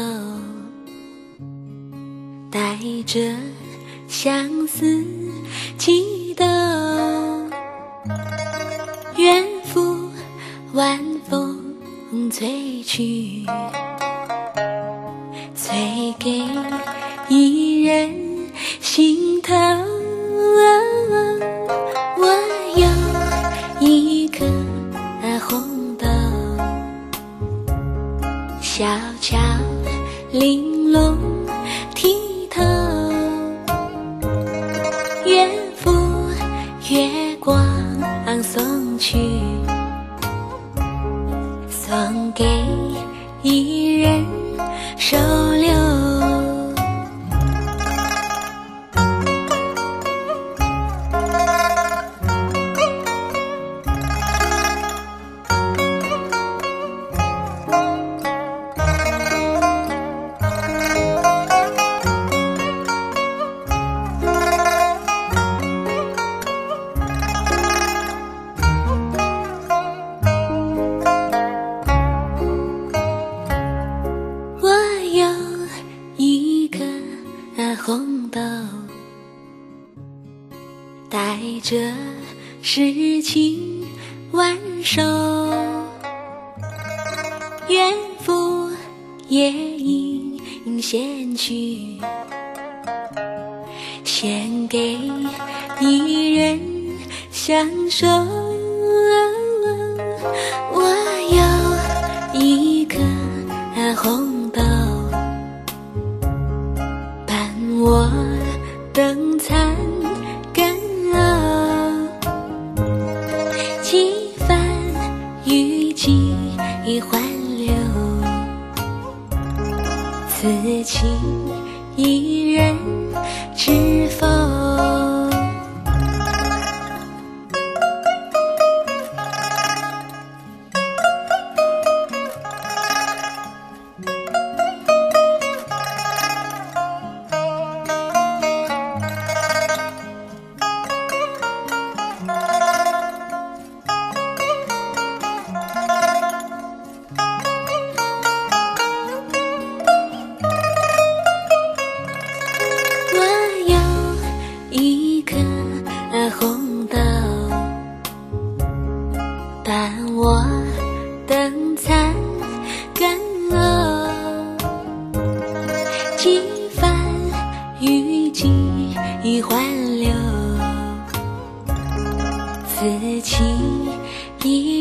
带着相思悸动，愿负晚风吹去，吹给一人心头。我有一颗红豆，小巧玲珑剔透，愿负月光送去，送给一人收留。红豆带着诗情挽手，愿负夜莺献去，献给一人相守。我有一颗红豆，我灯残更漏，几番雨季还留，此情一人知否？红豆伴我灯残更漏，几番雨季还留，此情一